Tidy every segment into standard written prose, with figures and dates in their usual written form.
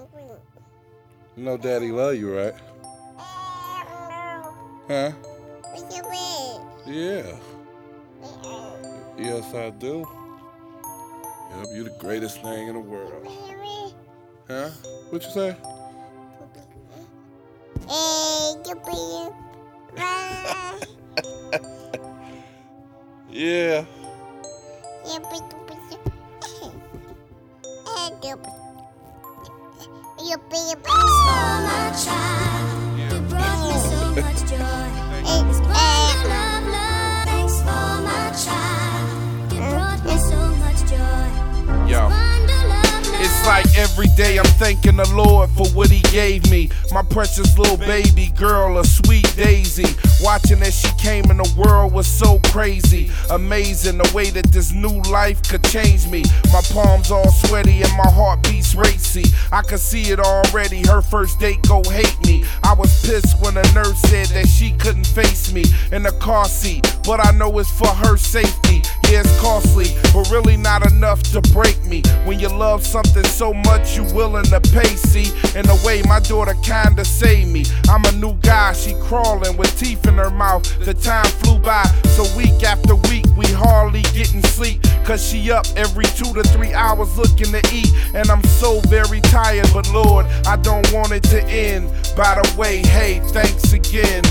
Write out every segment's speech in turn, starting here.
You know Daddy love you, right? Huh? Yeah. Yes, I do. Yep, you the greatest thing in the world. Huh? What you say? Yeah. Yo. It's like every day I'm thanking the Lord for what he gave me. My precious little baby girl, a sweet daisy. Watching as she came in the world was so crazy. Amazing the way that this new life could change me. My palms all sweaty and my heart beats racy. I could see it already, her first date go hate me. I was pissed when the nurse said that she couldn't face me in the car seat, but I know it's for her safety. Yeah, it's costly, but really not enough to break me. When you love something so much, you willing to pay. See, in a way, my daughter kinda saved me. I'm a new guy, she crawling with teeth in her mouth. The time flew by, so week after week, we hardly getting sleep. Cause she up every 2 to 3 hours looking to eat. And I'm so very tired, but Lord, I don't want it to end. By the way, hey, thanks again.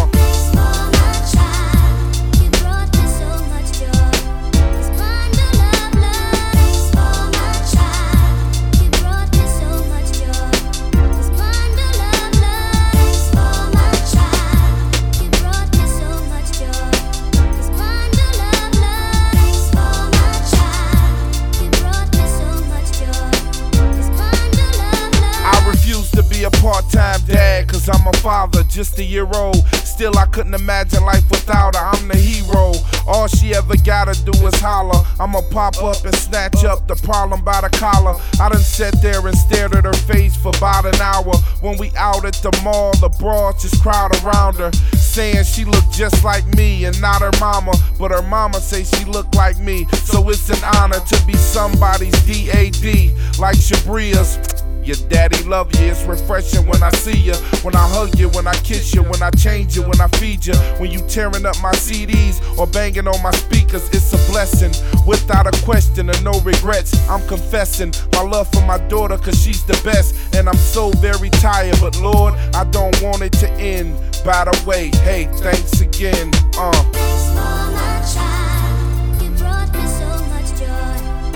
A part-time dad, cause I'm a father, just a year old. Still I couldn't imagine life without her, I'm the hero. All she ever gotta do is holler. I'ma pop up and snatch up the problem by the collar. I done sat there and stared at her face for about an hour. When we out at the mall, the broads just crowd around her, saying she looked just like me and not her mama. But her mama say she look like me, so it's an honor to be somebody's DAD, like Shabria's. Your daddy love you, it's refreshing when I see you. When I hug you, when I kiss you, when I change you, when I feed you. When you tearing up my CDs or banging on my speakers, it's a blessing. Without a question and no regrets, I'm confessing my love for my daughter, cause she's the best. And I'm so very tired, but Lord, I don't want it to end. By the way, hey, thanks again. Thanks for my child, you brought me so much joy.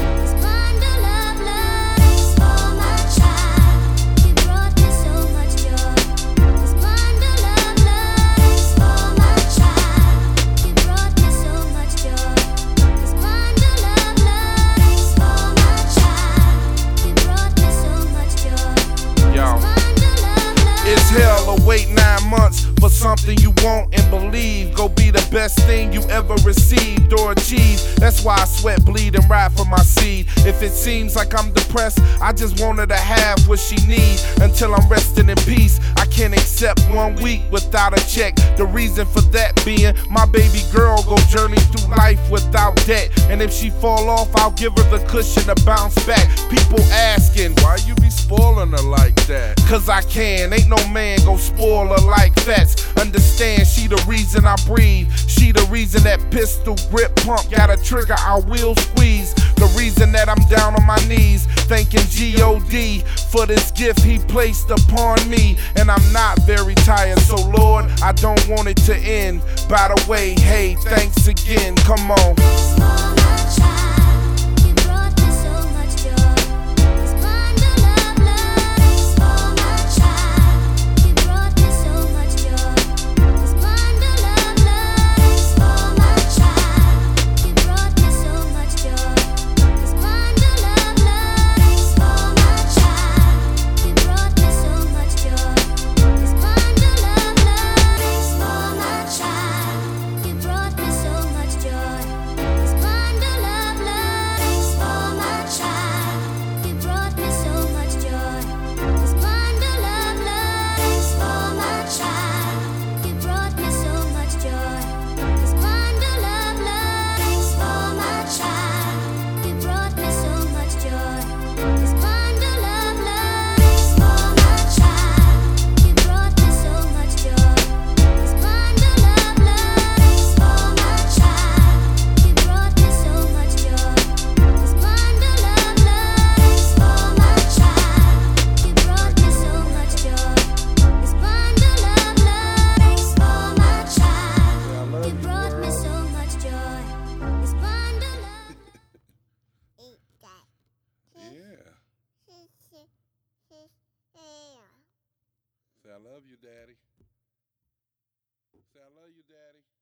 Hell or wait 9 months for something you want and believe. Go be the best thing you ever received or achieved. That's why I sweat, bleed, and ride for my seed. If it seems like I'm depressed, I just want her to have what she need until I'm resting in peace. I can't accept 1 week without a check. The reason for that being my baby girl go journey through life without debt. And if she fall off, I'll give her the cushion to bounce back. People asking, why you be spoiling her like that? Cause I can, ain't no man go spoil her like fats. Understand, she the reason I breathe. She the reason that pistol grip pump got a trigger I will squeeze. The reason that I'm down on my knees, thanking G.O.D. for this gift he placed upon me. And I'm not very tired, so Lord, I don't want it to end. By the way, hey, thanks again, come on. Thanks for my child, you brought me so much joy. It's wonder, love, love. Thanks for my child, you brought me so much joy. It's wonder, love, love. Thanks for my child, you brought me so much joy. It's wonder, love, love. Thanks for my child, you brought me so much joy. It's wonder, love, love. Thanks for my child, you brought me so much joy. It's wonder. I love you, Daddy. Say, I love you, Daddy.